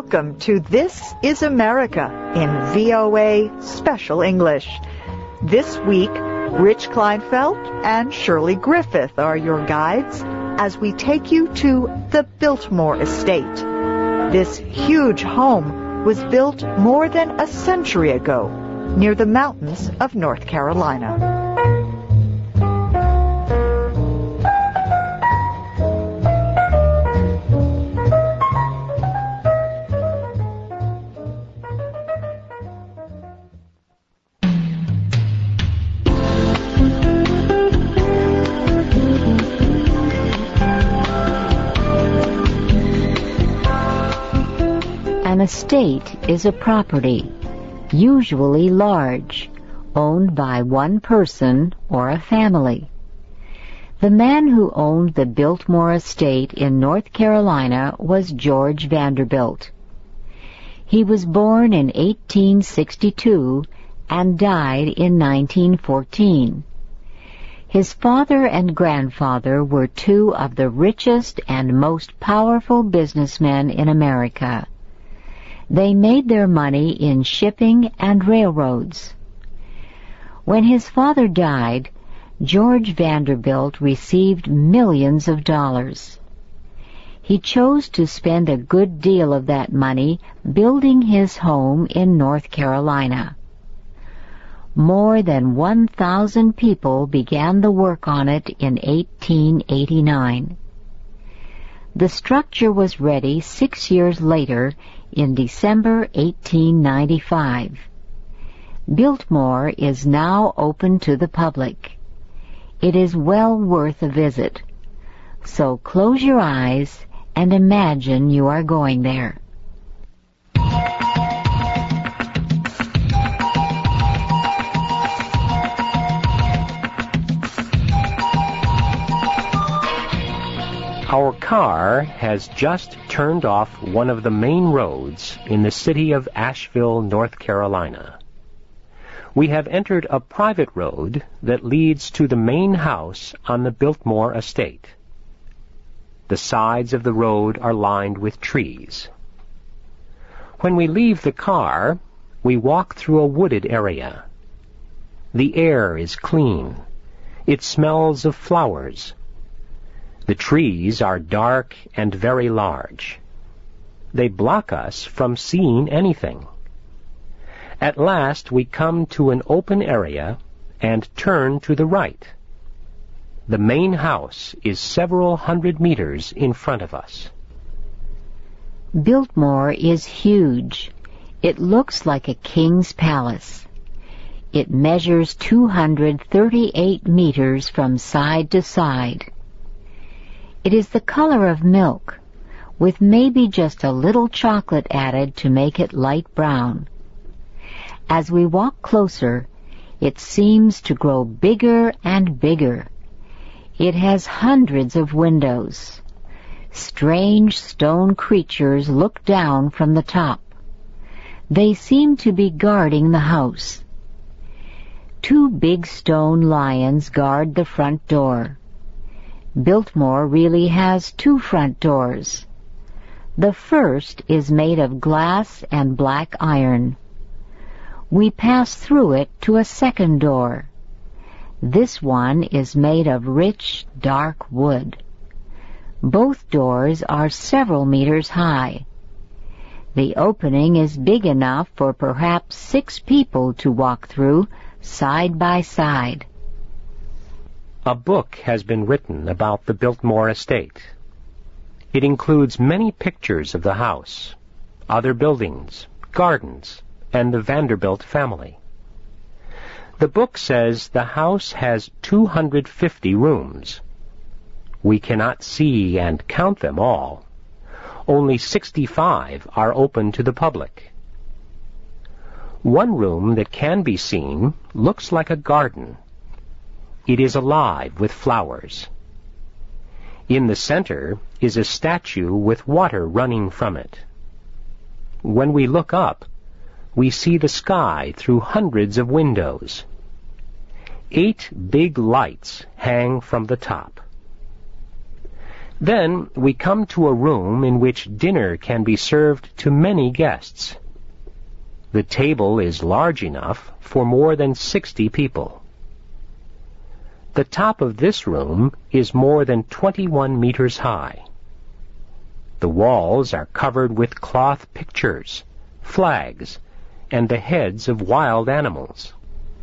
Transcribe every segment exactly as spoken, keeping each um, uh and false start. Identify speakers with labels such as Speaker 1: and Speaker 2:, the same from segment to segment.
Speaker 1: Welcome to This is America in V O A Special English. This week, Rich Kleinfeld and Shirley Griffith are your guides as we take you to the Biltmore Estate. This huge home was built more than a century ago near the mountains of North Carolina.
Speaker 2: An estate is a property, usually large, owned by one person or a family. The man who owned the Biltmore Estate in North Carolina was George Vanderbilt. He was born in eighteen sixty-two and died in nineteen fourteen. His father and grandfather were two of the richest and most powerful businessmen in America. They made their money in shipping and railroads. When his father died, George Vanderbilt received millions of dollars. He chose to spend a good deal of that money building his home in North Carolina. More than one thousand people began the work on it in eighteen eighty-nine. The structure was ready six years later in December eighteen ninety-five. Biltmore is now open to the public. It is well worth a visit. So close your eyes and imagine you are going there.
Speaker 3: Our car has just turned off one of the main roads in the city of Asheville, North Carolina. We have entered a private road that leads to the main house on the Biltmore Estate. The sides of the road are lined with trees. When we leave the car, we walk through a wooded area. The air is clean. It smells of flowers. The trees are dark and very large. They block us from seeing anything. At last we come to an open area and turn to the right. The main house is several hundred meters in front of us.
Speaker 2: Biltmore is huge. It looks like a king's palace. It measures two hundred thirty-eight meters from side to side. It is the color of milk, with maybe just a little chocolate added to make it light brown. As we walk closer, it seems to grow bigger and bigger. It has hundreds of windows. Strange stone creatures look down from the top. They seem to be guarding the house. Two big stone lions guard the front door. Biltmore really has two front doors. The first is made of glass and black iron. We pass through it to a second door. This one is made of rich, dark wood. Both doors are several meters high. The opening is big enough for perhaps six people to walk through, side by side.
Speaker 3: A book has been written about the Biltmore Estate. It includes many pictures of the house, other buildings, gardens, and the Vanderbilt family. The book says the house has two hundred fifty rooms. We cannot see and count them all. Only sixty-five are open to the public. One room that can be seen looks like a garden. It is alive with flowers. In the center is a statue with water running from it. When we look up, we see the sky through hundreds of windows. Eight big lights hang from the top. Then we come to a room in which dinner can be served to many guests. The table is large enough for more than sixty people. The top of this room is more than twenty-one meters high. The walls are covered with cloth pictures, flags, and the heads of wild animals.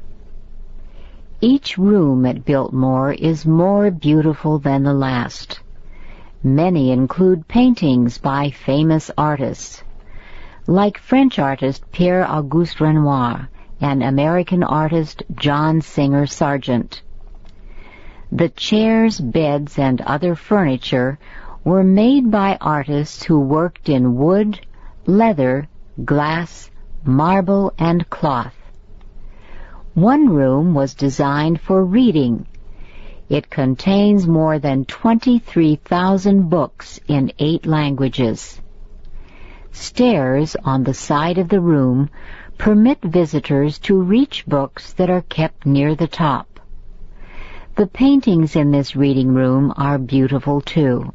Speaker 2: Each room at Biltmore is more beautiful than the last. Many include paintings by famous artists, like French artist Pierre-Auguste Renoir and American artist John Singer Sargent. The chairs, beds, and other furniture were made by artists who worked in wood, leather, glass, marble, and cloth. One room was designed for reading. It contains more than twenty-three thousand books in eight languages. Stairs on the side of the room permit visitors to reach books that are kept near the top. The paintings in this reading room are beautiful too.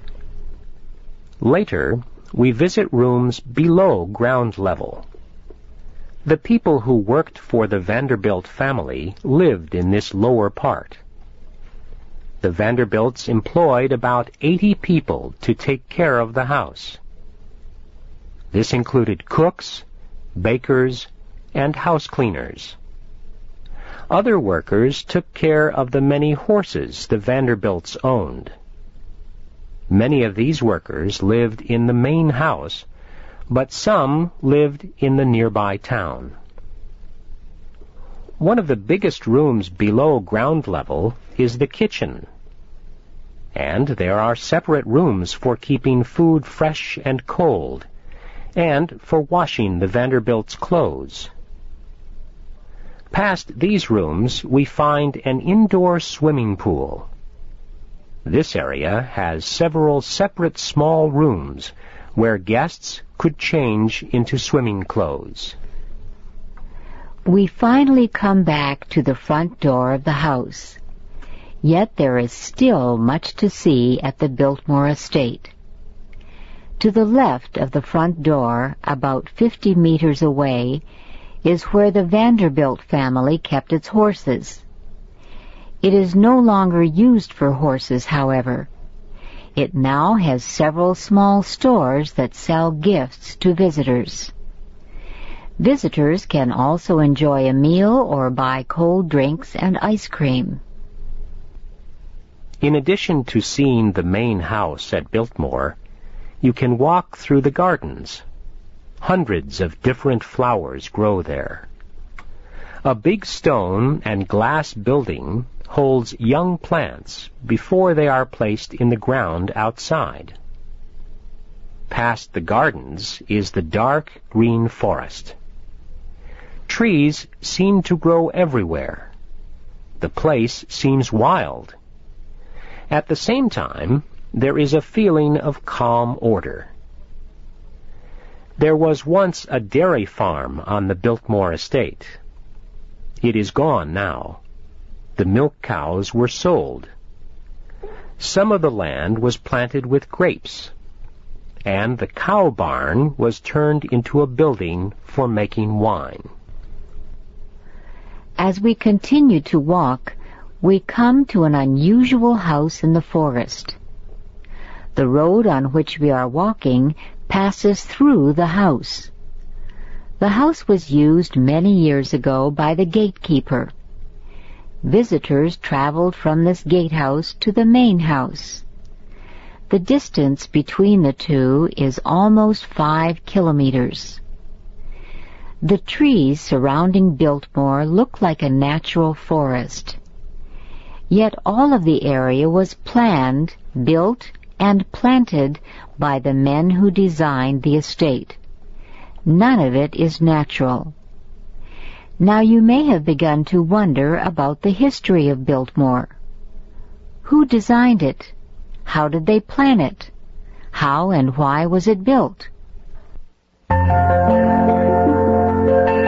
Speaker 3: Later, we visit rooms below ground level. The people who worked for the Vanderbilt family lived in this lower part. The Vanderbilts employed about eighty people to take care of the house. This included cooks, bakers, and house cleaners. Other workers took care of the many horses the Vanderbilts owned. Many of these workers lived in the main house, but some lived in the nearby town. One of the biggest rooms below ground level is the kitchen, and there are separate rooms for keeping food fresh and cold, and for washing the Vanderbilts' clothes. Past these rooms, we find an indoor swimming pool. This area has several separate small rooms where guests could change into swimming clothes.
Speaker 2: We finally come back to the front door of the house. Yet there is still much to see at the Biltmore estate. To the left of the front door, about fifty meters away, is where the Vanderbilt family kept its horses. It is no longer used for horses, however. It now has several small stores that sell gifts to visitors. Visitors can also enjoy a meal or buy cold drinks and ice cream.
Speaker 3: In addition to seeing the main house at Biltmore, you can walk through the gardens. Hundreds of different flowers grow there. A big stone and glass building holds young plants before they are placed in the ground outside. Past the gardens is the dark green forest. Trees seem to grow everywhere. The place seems wild. At the same time, there is a feeling of calm order. There was once a dairy farm on the Biltmore estate. It is gone now. The milk cows were sold. Some of the land was planted with grapes, and the cow barn was turned into a building for making wine.
Speaker 2: As we continue to walk, we come to an unusual house in the forest. The road on which we are walking passes through the house. The house was used many years ago by the gatekeeper. Visitors traveled from this gatehouse to the main house. The distance between the two is almost five kilometers. The trees surrounding Biltmore look like a natural forest. Yet all of the area was planned, built, and planted by the men who designed the estate. None of it is natural. Now you may have begun to wonder about the history of Biltmore. Who designed it? How did they plan it? How and why was it built?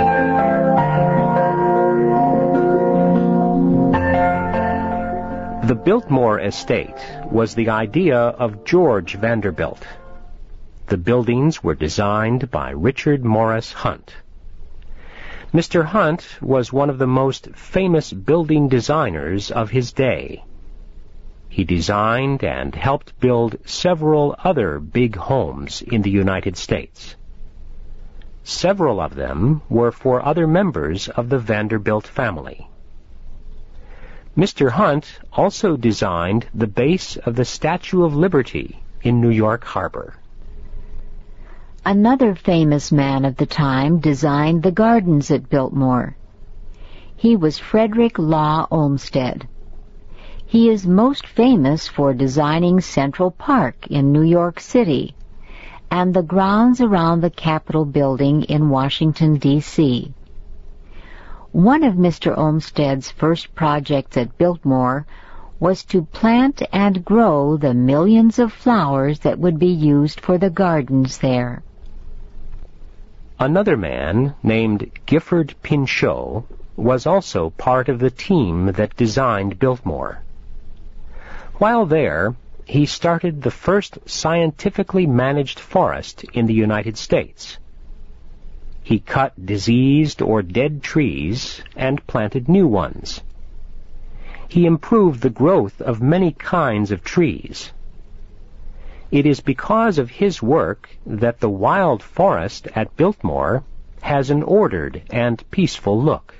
Speaker 3: The The Biltmore estate was the idea of George Vanderbilt. The buildings were designed by Richard Morris Hunt. Mister Hunt was one of the most famous building designers of his day. He designed and helped build several other big homes in the United States. Several of them were for other members of the Vanderbilt family. Mister Hunt also designed the base of the Statue of Liberty in New York Harbor.
Speaker 2: Another famous man of the time designed the gardens at Biltmore. He was Frederick Law Olmsted. He is most famous for designing Central Park in New York City and the grounds around the Capitol building in Washington, D C One of Mister Olmsted's first projects at Biltmore was to plant and grow the millions of flowers that would be used for the gardens there.
Speaker 3: Another man named Gifford Pinchot was also part of the team that designed Biltmore. While there, he started the first scientifically managed forest in the United States. He cut diseased or dead trees and planted new ones. He improved the growth of many kinds of trees. It is because of his work that the wild forest at Biltmore has an ordered and peaceful look.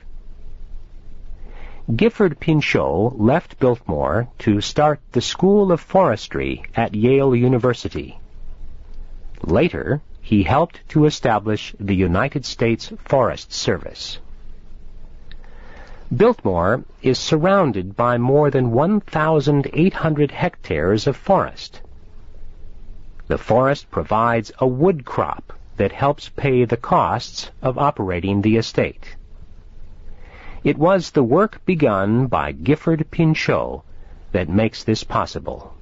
Speaker 3: Gifford Pinchot left Biltmore to start the School of Forestry at Yale University. Later, he helped to establish the United States Forest Service. Biltmore is surrounded by more than one thousand eight hundred hectares of forest. The forest provides a wood crop that helps pay the costs of operating the estate. It was the work begun by Gifford Pinchot that makes this possible.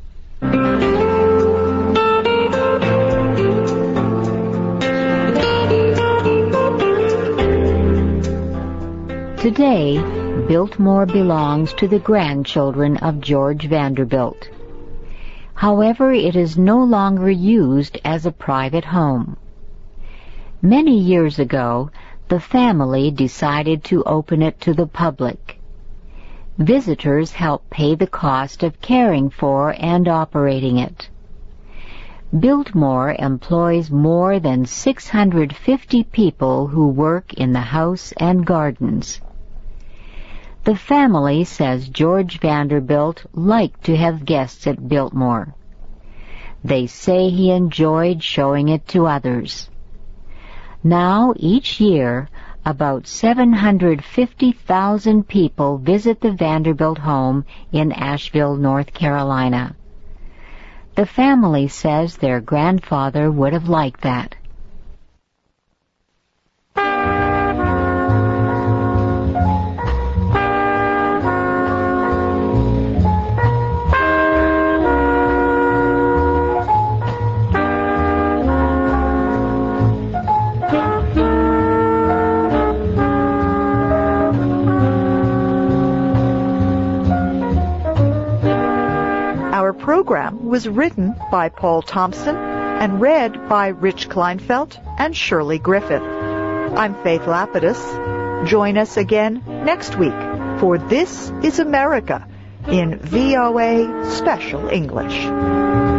Speaker 2: Today, Biltmore belongs to the grandchildren of George Vanderbilt. However, it is no longer used as a private home. Many years ago, the family decided to open it to the public. Visitors help pay the cost of caring for and operating it. Biltmore employs more than six hundred fifty people who work in the house and gardens. The family says George Vanderbilt liked to have guests at Biltmore. They say he enjoyed showing it to others. Now, each year, about seven hundred fifty thousand people visit the Vanderbilt home in Asheville, North Carolina. The family says their grandfather would have liked that.
Speaker 1: Our program was written by Paul Thompson and read by Rich Kleinfeld and Shirley Griffith. I'm Faith Lapidus. Join us again next week for This is America in V O A Special English.